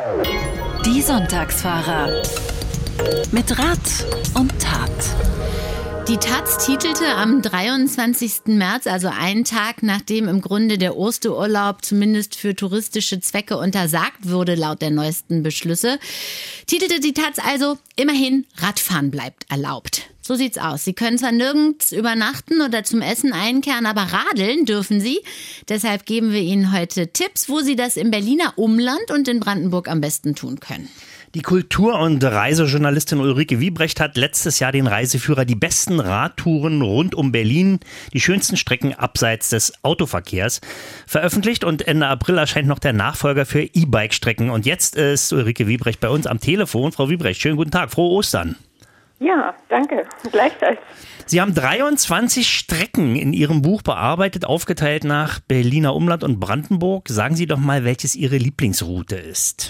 Die Sonntagsfahrer mit Rat und Tat. Die taz titelte am 23. März, also einen Tag nachdem im Grunde der Osterurlaub zumindest für touristische Zwecke untersagt wurde, laut der neuesten Beschlüsse, titelte die taz also: Immerhin, Radfahren bleibt erlaubt. So sieht's aus. Sie können zwar nirgends übernachten oder zum Essen einkehren, aber radeln dürfen Sie. Deshalb geben wir Ihnen heute Tipps, wo Sie das im Berliner Umland und in Brandenburg am besten tun können. Die Kultur- und Reisejournalistin Ulrike Wiebrecht hat letztes Jahr den Reiseführer Die besten Radtouren rund um Berlin, die schönsten Strecken abseits des Autoverkehrs, veröffentlicht, und Ende April erscheint noch der Nachfolger für E-Bike-Strecken. Und jetzt ist Ulrike Wiebrecht bei uns am Telefon. Frau Wiebrecht, schönen guten Tag, frohe Ostern. Ja, danke, gleichfalls. Sie haben 23 Strecken in Ihrem Buch bearbeitet, aufgeteilt nach Berliner Umland und Brandenburg. Sagen Sie doch mal, welches Ihre Lieblingsroute ist.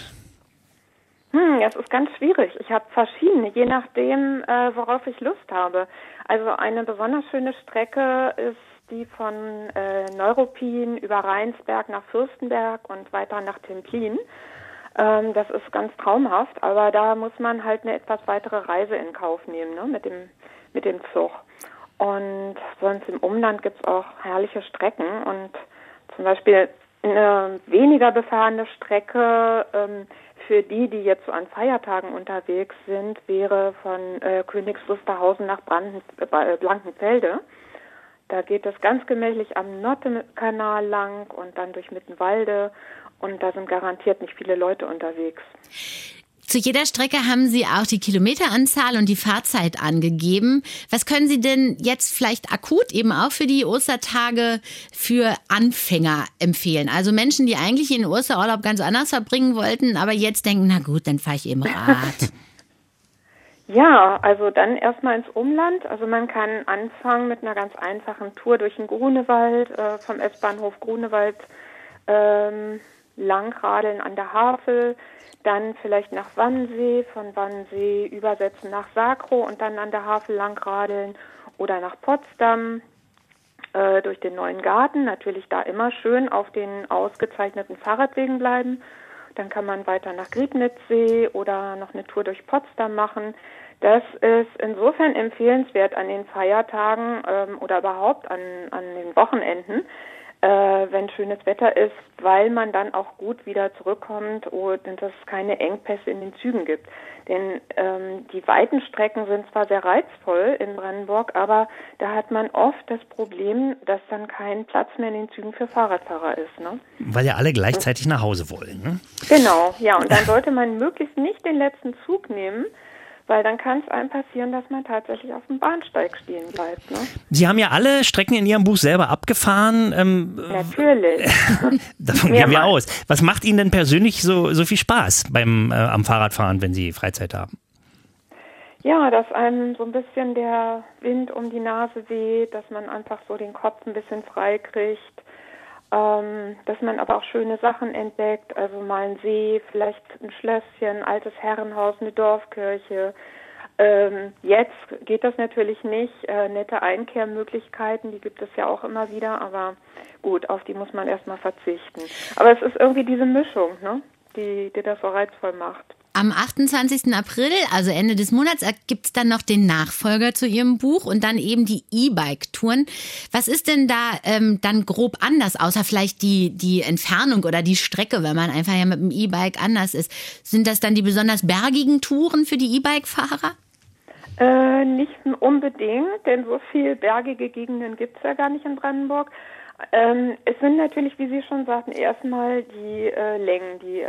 Das ist ganz schwierig. Ich habe verschiedene, je nachdem, worauf ich Lust habe. Also eine besonders schöne Strecke ist die von Neuruppin über Rheinsberg nach Fürstenberg und weiter nach Templin. Das ist ganz traumhaft, aber da muss man halt eine etwas weitere Reise in Kauf nehmen, ne, mit dem Zug. Und sonst im Umland gibt's auch herrliche Strecken, und zum Beispiel eine weniger befahrene Strecke für die jetzt so an Feiertagen unterwegs sind, wäre von Königs Wusterhausen nach Blankenfelde. Da geht es ganz gemächlich am Nottekanal lang und dann durch Mittenwalde, und da sind garantiert nicht viele Leute unterwegs. Zu jeder Strecke haben Sie auch die Kilometeranzahl und die Fahrzeit angegeben. Was können Sie denn jetzt vielleicht akut eben auch für die Ostertage für Anfänger empfehlen? Also Menschen, die eigentlich ihren Osterurlaub ganz anders verbringen wollten, aber jetzt denken, na gut, dann fahre ich eben Rad. Ja, also dann erstmal ins Umland. Also man kann anfangen mit einer ganz einfachen Tour durch den Grunewald, vom S-Bahnhof Grunewald langradeln an der Havel, dann vielleicht nach Wannsee, von Wannsee übersetzen nach Sakro und dann an der Havel langradeln, oder nach Potsdam durch den Neuen Garten, natürlich da immer schön auf den ausgezeichneten Fahrradwegen bleiben. Dann kann man weiter nach Griebnitzsee oder noch eine Tour durch Potsdam machen. Das ist insofern empfehlenswert an den Feiertagen oder überhaupt an den Wochenenden, wenn schönes Wetter ist, weil man dann auch gut wieder zurückkommt und dass es keine Engpässe in den Zügen gibt. Denn die weiten Strecken sind zwar sehr reizvoll in Brandenburg, aber da hat man oft das Problem, dass dann kein Platz mehr in den Zügen für Fahrradfahrer ist. Ne? Weil ja alle gleichzeitig nach Hause wollen, ne? Genau, ja, und dann sollte man möglichst nicht den letzten Zug nehmen, weil dann kann es einem passieren, dass man tatsächlich auf dem Bahnsteig stehen bleibt. Ne? Sie haben ja alle Strecken in Ihrem Buch selber abgefahren. Natürlich. Davon gehen wir aus. Was macht Ihnen denn persönlich so viel Spaß am Fahrradfahren, wenn Sie Freizeit haben? Ja, dass einem so ein bisschen der Wind um die Nase weht, dass man einfach so den Kopf ein bisschen frei kriegt. Dass man aber auch schöne Sachen entdeckt, also mal ein See, vielleicht ein Schlösschen, ein altes Herrenhaus, eine Dorfkirche. Jetzt geht das natürlich nicht. Nette Einkehrmöglichkeiten, die gibt es ja auch immer wieder, aber gut, auf die muss man erstmal verzichten. Aber es ist irgendwie diese Mischung, ne, die das so reizvoll macht. Am 28. April, also Ende des Monats, gibt's dann noch den Nachfolger zu Ihrem Buch und dann eben die E-Bike-Touren. Was ist denn da dann grob anders, außer vielleicht die Entfernung oder die Strecke, wenn man einfach ja mit dem E-Bike anders ist? Sind das dann die besonders bergigen Touren für die E-Bike-Fahrer? Nicht unbedingt, denn so viel bergige Gegenden gibt's ja gar nicht in Brandenburg. Es sind natürlich, wie Sie schon sagten, erstmal die Längen, die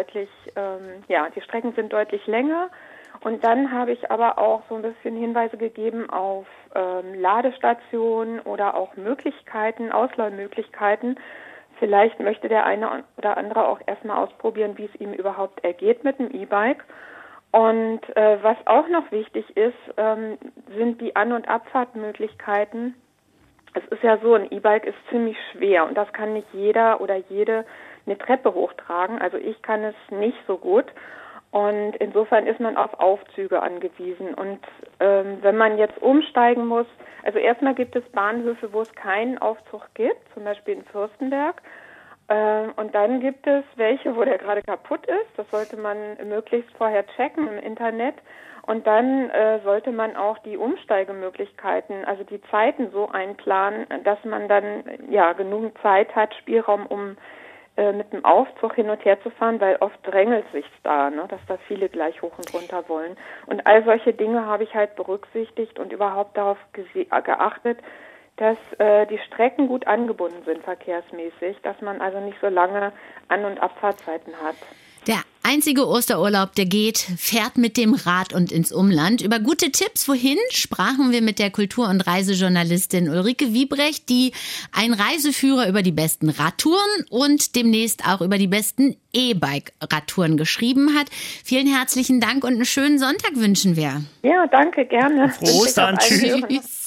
die Strecken sind deutlich länger. Und dann habe ich aber auch so ein bisschen Hinweise gegeben auf Ladestationen oder auch Ausleihmöglichkeiten. Vielleicht möchte der eine oder andere auch erstmal ausprobieren, wie es ihm überhaupt ergeht mit dem E-Bike. Und was auch noch wichtig ist, sind die An- und Abfahrtmöglichkeiten. Es ist ja so, ein E-Bike ist ziemlich schwer und das kann nicht jeder oder jede eine Treppe hochtragen. Also ich kann es nicht so gut. Und insofern ist man auf Aufzüge angewiesen. Und wenn man jetzt umsteigen muss, also erstmal gibt es Bahnhöfe, wo es keinen Aufzug gibt, zum Beispiel in Fürstenberg. Und dann gibt es welche, wo der gerade kaputt ist. Das sollte man möglichst vorher checken im Internet. Und dann sollte man auch die Umsteigemöglichkeiten, also die Zeiten so einplanen, dass man dann genug Zeit hat, Spielraum, um mit dem Aufzug hin und her zu fahren, weil oft drängelt sich's da, ne, dass da viele gleich hoch und runter wollen. Und all solche Dinge habe ich halt berücksichtigt und überhaupt darauf geachtet, dass die Strecken gut angebunden sind verkehrsmäßig, dass man also nicht so lange An- und Abfahrtzeiten hat. Der einzige Osterurlaub, der geht, fährt mit dem Rad und ins Umland. Über gute Tipps, wohin, sprachen wir mit der Kultur- und Reisejournalistin Ulrike Wiebrecht, die einen Reiseführer über die besten Radtouren und demnächst auch über die besten E-Bike-Radtouren geschrieben hat. Vielen herzlichen Dank und einen schönen Sonntag wünschen wir. Ja, danke, gerne. Frohe Ostern, tschüss.